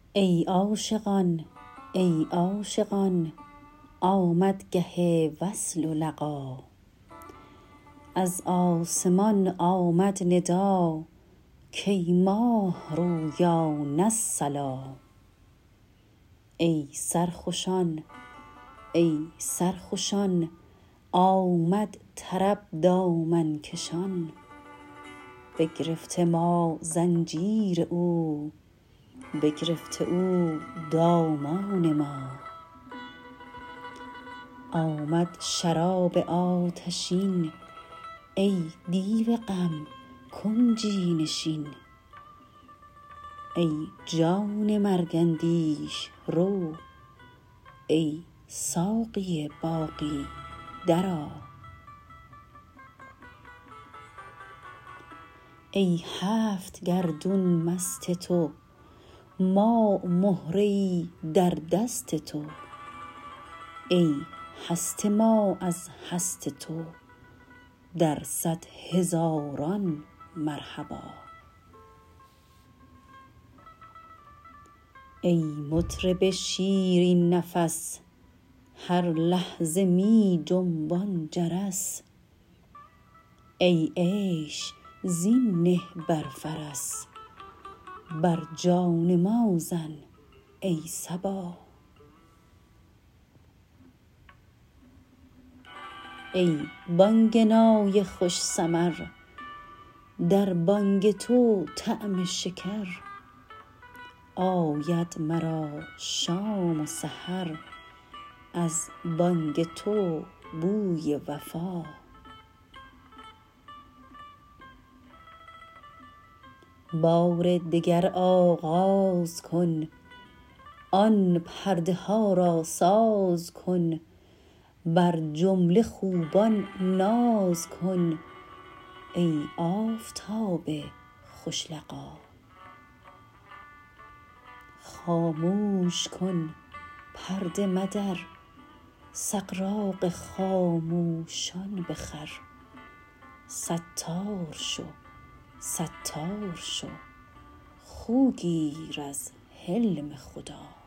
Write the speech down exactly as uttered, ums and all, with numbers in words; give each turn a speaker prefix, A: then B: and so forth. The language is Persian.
A: ای عاشقان ای عاشقان آمد گه وصل و لقا، از آسمان آمد ندا کای ماه رویان الصلا. ای سرخوشان ای سرخوشان آمد طرب دامن کشان، بگرفته ما زنجیر او بگرفته او دامان ما. آمد شراب آتشین ای دیو غم کنجی نشین، ای جان مرگ اندیش رو ای ساقی باقی درآ. ای هفت گردون مست تو ما مهره ای در دست تو، ای هست ما از هست تو در صد هزاران مرحبا. ای مطرب شیرین نفس هر لحظه می جنبان جرس، ای عیش زین نه بر فرس بر جان ما زن ای صبا. ای بانگ خوش سمر در بانگ تو طعم شکر، آید مرا شام و سحر از بانگ تو بوی وفا. بار دگر آغاز کن آن پرده ها را ساز کن، بر جمله خوبان ناز کن ای آفتاب خوش لقا. خاموش کن پرده مدر سغراق خاموشان بخر، ستار شو ستار شو خو گیر از حلم خدا.